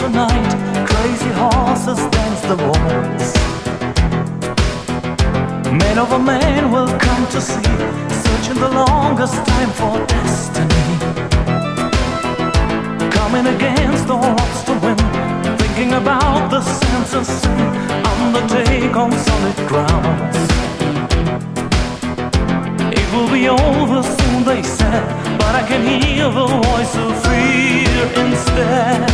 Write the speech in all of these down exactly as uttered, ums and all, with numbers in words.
tonight, crazy horses dance the waltz. Man over man will come to see, searching the longest time for destiny. Coming against the odds to win, thinking about the sense of sin, undertake on solid grounds. It will be over soon, they said, but I can hear the voice of fear instead.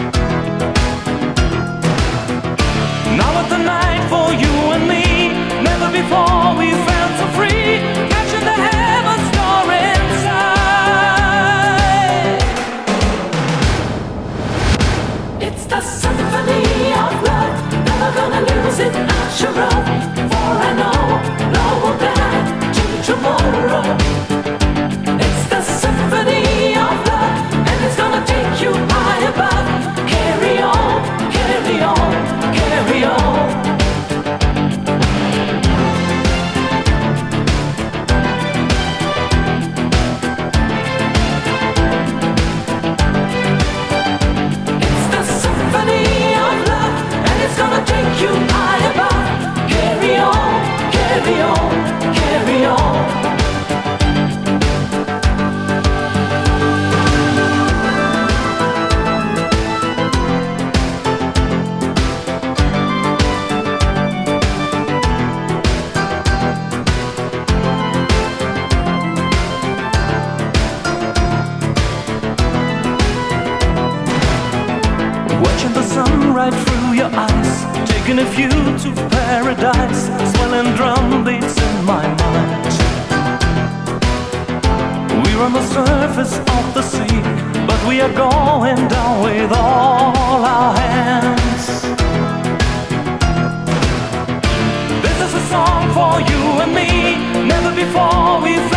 Now at the night for you and me, never before we felt so free, catching the heaven star inside. It's the symphony of love, never gonna lose it, not sure of. For I know, no will die to tomorrow. It's the symphony of love, and it's gonna take you high above. Carry on, carry on, carry on. It's the symphony of love, and it's gonna take you high above. Carry on, carry on, carry on. Watching the sun right through your eyes, taking a view to paradise, swelling drum beats in my mind. We're on the surface of the sea, but we are going down with all our hands. This is a song for you and me, never before we've